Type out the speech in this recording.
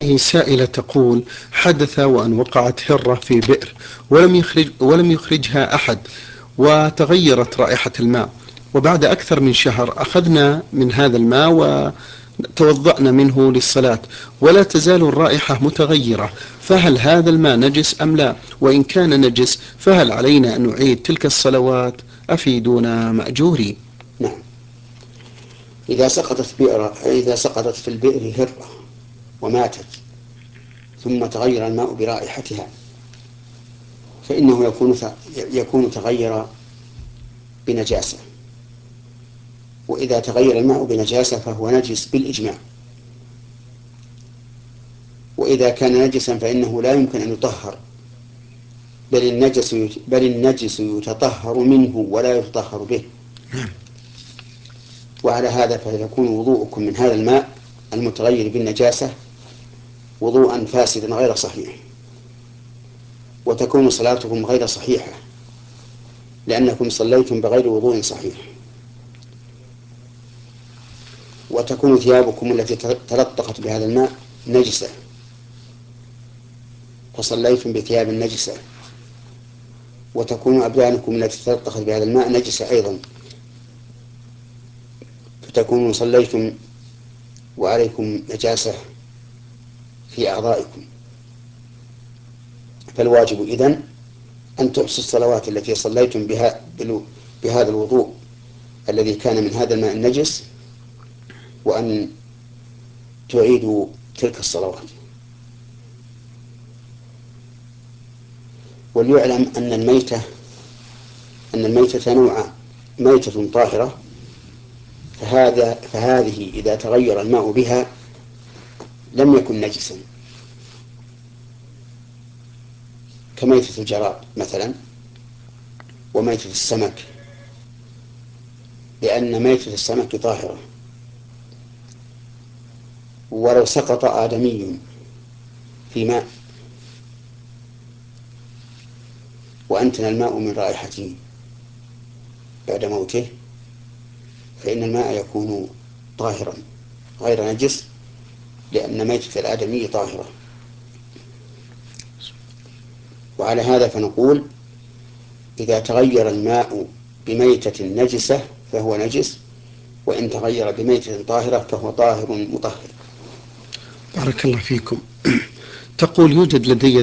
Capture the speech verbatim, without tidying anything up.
هي سائلة تقول: حدث وأن وقعت هرة في بئر ولم يخرج ولم يخرجها أحد، وتغيرت رائحة الماء، وبعد أكثر من شهر أخذنا من هذا الماء وتوضأنا منه للصلاة، ولا تزال الرائحة متغيرة، فهل هذا الماء نجس أم لا؟ وإن كان نجس فهل علينا أن نعيد تلك الصلوات؟ أفيدونا مأجورين. نعم. إذا سقطت بئر إذا سقطت في البئر هرة وماتت ثم تغير الماء برائحتها فإنه يكون يكون تغير بنجاسة، وإذا تغير الماء بنجاسة فهو نجس بالإجماع. وإذا كان نجسا فإنه لا يمكن أن يطهر، بل النجس بل النجس يتطهر منه ولا يتطهر به. وعلى هذا فيكون وضوءكم من هذا الماء المتغير بالنجاسة وضوءا فاسدا غير صحيح، وتكون صلاتكم غير صحيحة لأنكم صليتم بغير وضوء صحيح، وتكون ثيابكم التي تلطخت بهذا الماء نجسة فصليتم بثياب نجسة، وتكون أبدانكم التي تلطخت بهذا الماء نجسة أيضا فتكونوا صليتم وعليكم نجاسة في أعضائكم. فالواجب إذن أن تحصوا الصلوات التي صليتم بها بهذا الوضوء الذي كان من هذا الماء النجس، وأن تعيدوا تلك الصلوات. وليعلم أن الميتة أن الميتة نوعان: ميتة طاهرة فهذا فهذه إذا تغير الماء بها لم يكن نجسا، كميتة الجراد مثلا وميتة السمك، لأن ميتة السمك طاهرة. ولو سقط آدمي في ماء وأنتن الماء من رائحته بعد موته فإن الماء يكون طاهرا غير نجس، لأن ميتة الآدمي طاهرة. وعلى هذا فنقول: إذا تغير الماء بميتة نجسة فهو نجس، وإن تغير بميتة طاهرة فهو طاهر مطهر. بارك الله فيكم. تقول: يوجد لدي